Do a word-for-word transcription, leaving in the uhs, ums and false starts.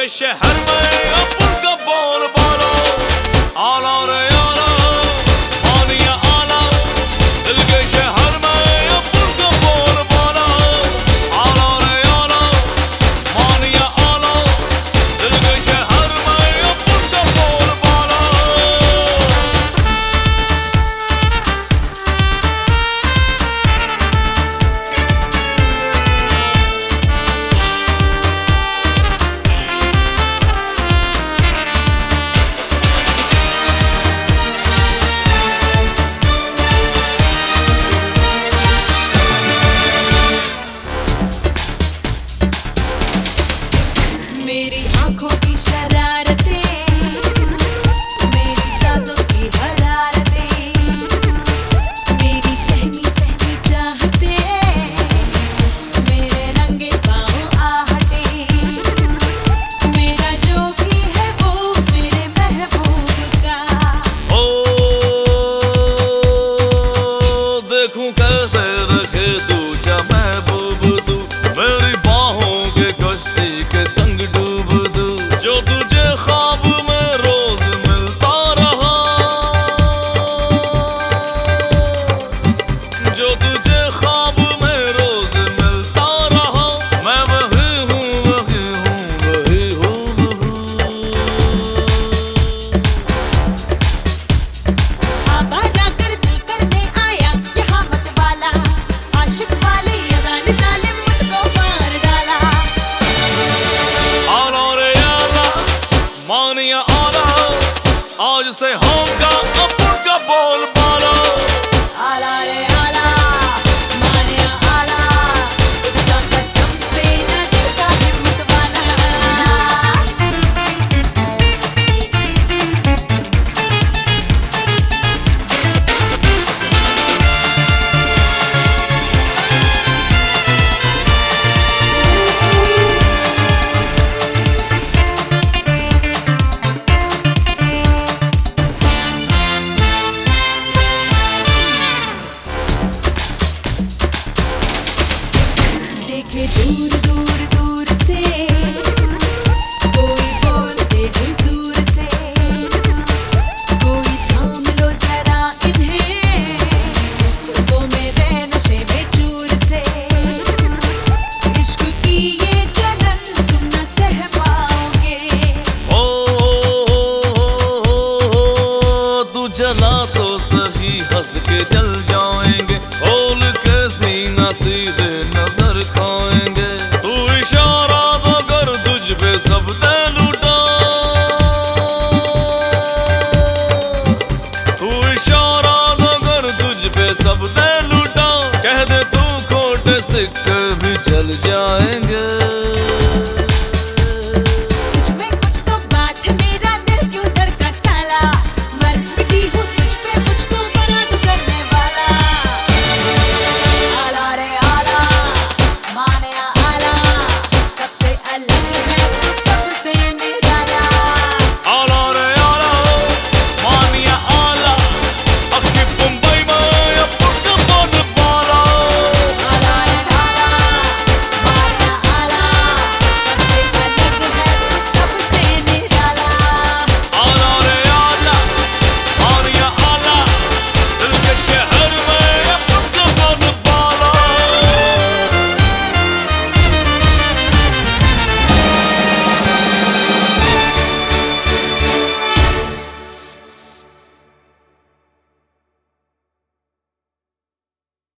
के शहर में अपन का बोल बाला आला रे आला मानिया आला दिल के शहर में अपन का बोल बाला आला रे आला मानिया आला दिल के शहर में अपन का बोल बाला। मेरी आंखों की शरारतें, मेरी सांसों की हरारतें, मेरी सहमी सहमी चाहतें, मेरे रंगे पाँव आहटें, मेरा जो भी है वो मेरे महबूब का। ओ देखूं कैसे रखे दूजा महबूब तू मेरी बाहों के कश्ती के संग डूब दू जो तुझे ख्वाब में रोज मिलता रहा जो तुझे ख्वाब में रोज मिलता रहा मैं वही हूँ वही हूँ वही हूँ। आवारा गर्दी करने आया यहाँ मत वाला, आशिक वाले अदा ने जालिम मुझको मार डाला। आला रे आला मानिया आला आज से होगा अपन का बोल बाला आला रे आला मानिया आला इस कसम से न डरता हिम्मत वाला। देखे दूर दूर दूर से कोई बोलते हुजूर से, कोई थाम लो जरा इन्हें वो मेरे नशे में चूर से। इश्क की ये जलन तुम न सह पाओगे। ओ तू जला तो सही हंस के जल जाएंगे खोल के सीना तेरे नजर खाएंगे तू इशारा तो कर तुझ पे सब दे लूटा तू इशारा तो कर तुझ पे सब दे लूटा कह दे तू खोटे सिक्के भी चल जाएंगे।